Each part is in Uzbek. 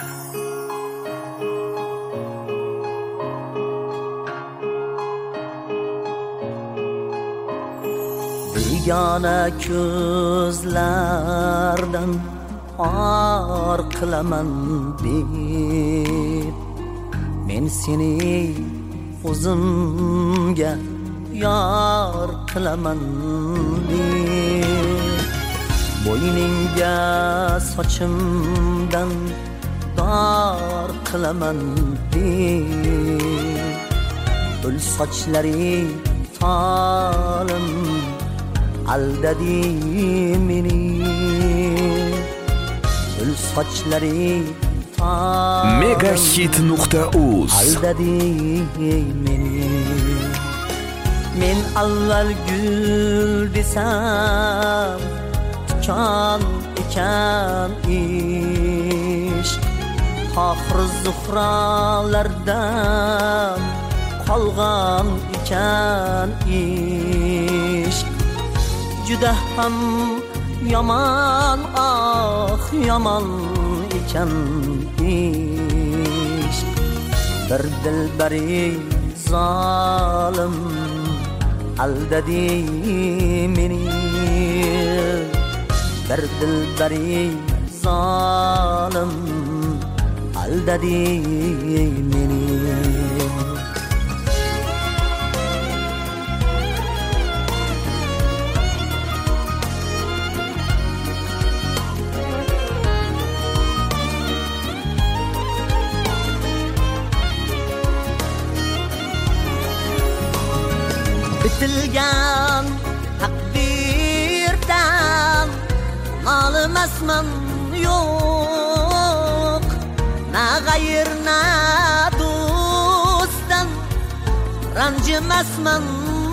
Begona ko'zlardan or qilaman deb men seni o'zimga yor qilaman deb bo'yningga sochimdan dor qilaman deb gul sochlari tolim aldadi meni gul sochlari Megahit.uz aldadi meni men avval gul desam tikan ekan ishq oxir zuhralardan qolgan ekan ishq juda ham yomon yomon ekan ishq bir dilbari zolim aldadi meni bir dilbari zolim aldadi meni bitilgan takdirdan nolimasman yo'q na g'ayr na do'stdan ranjimasman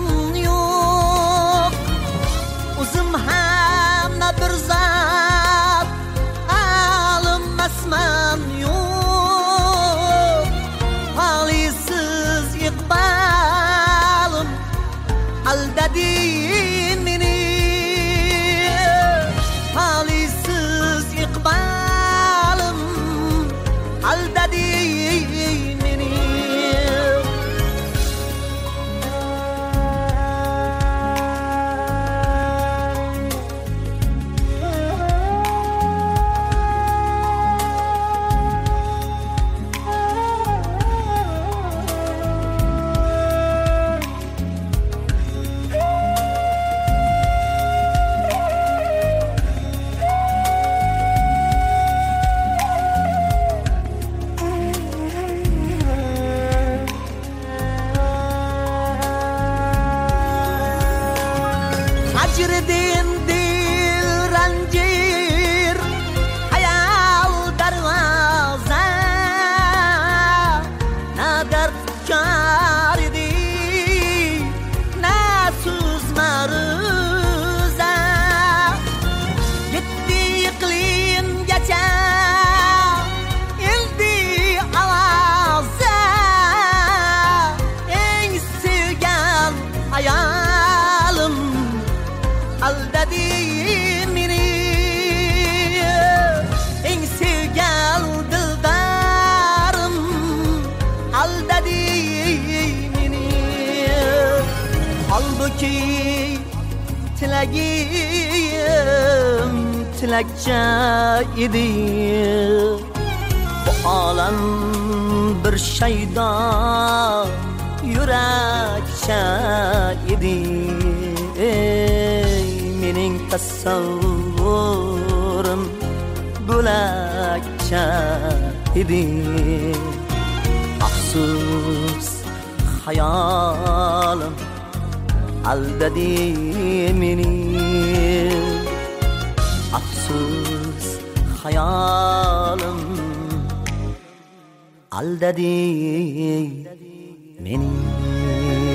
yo'q o'zim hamma bir zot alinmasman yo'q holisiz iqbalim aldadi meni holisiz iqbalim aldadi meni Hacredin dil ranjir hayal darvaza na dard karidi na so'z ma'ruza yetti iqlimgacha ildi ovoza eng sevgan hayolim aldadi meni eng sevgan dildarim aldadi meni holbuki tilagim tilakcha edi bu olam bir shaydo yurakcha edi mening tasavvurim bo'lakcha edi afsus hayolim aldadi meni afsus hayolim aldadi meni.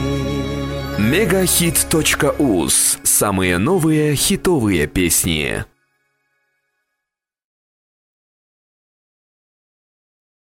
Megahit.uz. Самые новые хитовые песни.